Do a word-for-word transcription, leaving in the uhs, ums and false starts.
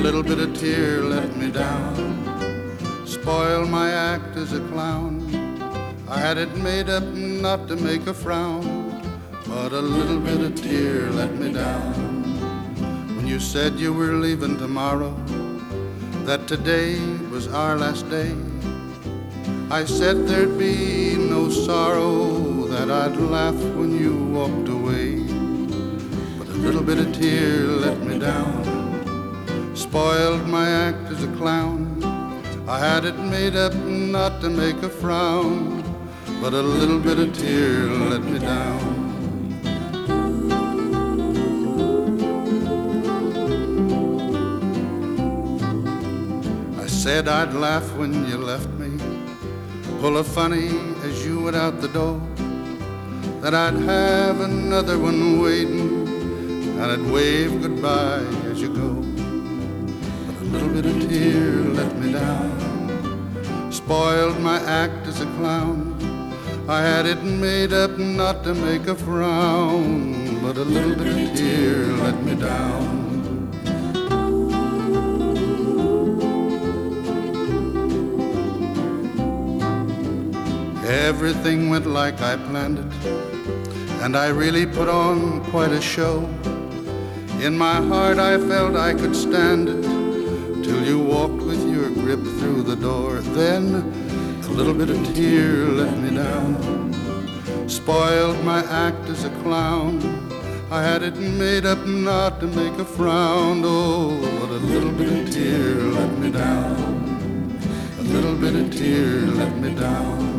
little bit of tear let me down, spoiled my act as a clown. I had it made up not to make a frown, but a little bit of tear let me down. When you said you were leaving tomorrow, that today was our last day, I said there'd be no sorrow, that I'd laugh when you walked away. But a little bit of tear let me down, spoiled my act as a clown. I had it made up not to make a frown, but a little bit of tear let me down. I said I'd laugh when you left me, pull a funny as you went out the door, that I'd have another one waiting, and I'd wave goodbye as you go. But a little bit of tear let me down, spoiled my act as a clown. I had it made up not to make a frown, but a little bit of tear let me down. Everything went like I planned it, and I really put on quite a show. In my heart I felt I could stand it, till you walked with your grip through the door. Then a little bit of tear let me down, spoiled my act as a clown. I had it made up not to make a frown. Oh, but a little bit of tear let me down, a little bit of tear let me down.